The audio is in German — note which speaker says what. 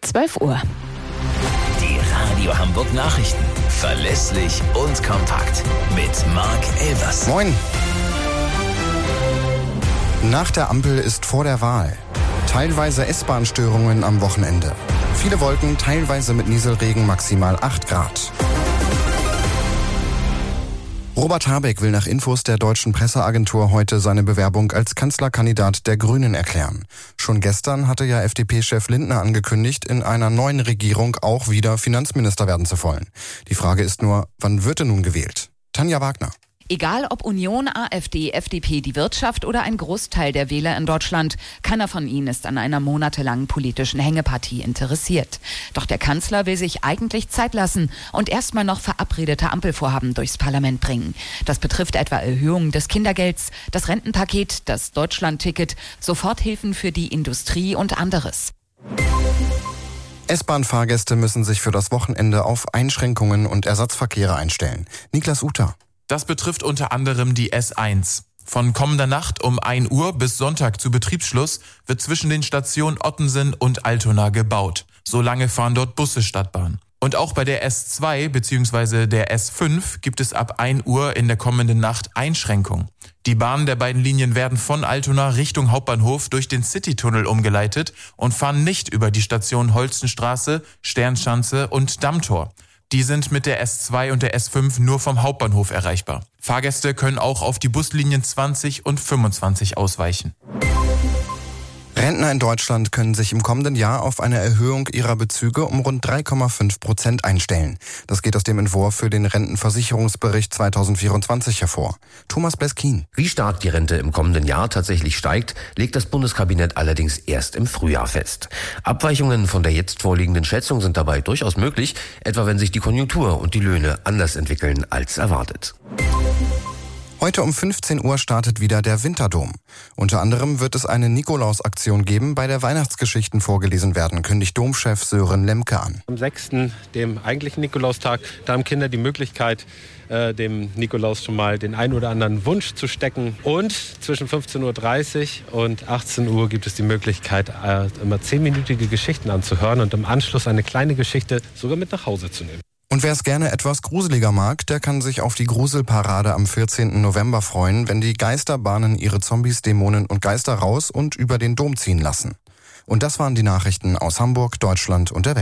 Speaker 1: 12 Uhr.
Speaker 2: Die Radio Hamburg Nachrichten. Verlässlich und kompakt. Mit Marc Elvers.
Speaker 3: Moin. Nach der Ampel ist vor der Wahl. Teilweise S-Bahn-Störungen am Wochenende. Viele Wolken, teilweise mit Nieselregen, maximal 8 Grad. Robert Habeck will nach Infos der deutschen Presseagentur heute seine Bewerbung als Kanzlerkandidat der Grünen erklären. Schon gestern hatte ja FDP-Chef Lindner angekündigt, in einer neuen Regierung auch wieder Finanzminister werden zu wollen. Die Frage ist nur, wann wird er nun gewählt? Tanja Wagner.
Speaker 4: Egal ob Union, AfD, FDP, die Wirtschaft oder ein Großteil der Wähler in Deutschland, keiner von ihnen ist an einer monatelangen politischen Hängepartie interessiert. Doch der Kanzler will sich eigentlich Zeit lassen und erstmal noch verabredete Ampelvorhaben durchs Parlament bringen. Das betrifft etwa Erhöhungen des Kindergelds, das Rentenpaket, das Deutschlandticket, Soforthilfen für die Industrie und anderes.
Speaker 3: S-Bahn-Fahrgäste müssen sich für das Wochenende auf Einschränkungen und Ersatzverkehre einstellen. Niklas Uter.
Speaker 5: Das betrifft unter anderem die S1. Von kommender Nacht um 1 Uhr bis Sonntag zu Betriebsschluss wird zwischen den Stationen Ottensen und Altona gebaut. Solange fahren dort Busse Stadtbahn. Und auch bei der S2 bzw. der S5 gibt es ab 1 Uhr in der kommenden Nacht Einschränkungen. Die Bahnen der beiden Linien werden von Altona Richtung Hauptbahnhof durch den Citytunnel umgeleitet und fahren nicht über die Stationen Holstenstraße, Sternschanze und Dammtor. Die sind mit der S2 und der S5 nur vom Hauptbahnhof erreichbar. Fahrgäste können auch auf die Buslinien 20 und 25 ausweichen.
Speaker 3: Rentner in Deutschland können sich im kommenden Jahr auf eine Erhöhung ihrer Bezüge um rund 3,5% einstellen. Das geht aus dem Entwurf für den Rentenversicherungsbericht 2024 hervor. Thomas Bleskin.
Speaker 6: Wie stark die Rente im kommenden Jahr tatsächlich steigt, legt das Bundeskabinett allerdings erst im Frühjahr fest. Abweichungen von der jetzt vorliegenden Schätzung sind dabei durchaus möglich, etwa wenn sich die Konjunktur und die Löhne anders entwickeln als erwartet.
Speaker 3: Heute um 15 Uhr startet wieder der Winterdom. Unter anderem wird es eine Nikolaus-Aktion geben, bei der Weihnachtsgeschichten vorgelesen werden, kündigt Domchef Sören Lemke an.
Speaker 7: Am 6., dem eigentlichen Nikolaustag, da haben Kinder die Möglichkeit, dem Nikolaus schon mal den ein oder anderen Wunsch zu stecken. Und zwischen 15.30 Uhr und 18 Uhr gibt es die Möglichkeit, immer 10-minütige Geschichten anzuhören und im Anschluss eine kleine Geschichte sogar mit nach Hause zu nehmen.
Speaker 3: Und wer es gerne etwas gruseliger mag, der kann sich auf die Gruselparade am 14. November freuen, wenn die Geisterbahnen ihre Zombies, Dämonen und Geister raus und über den Dom ziehen lassen. Und das waren die Nachrichten aus Hamburg, Deutschland und der Welt.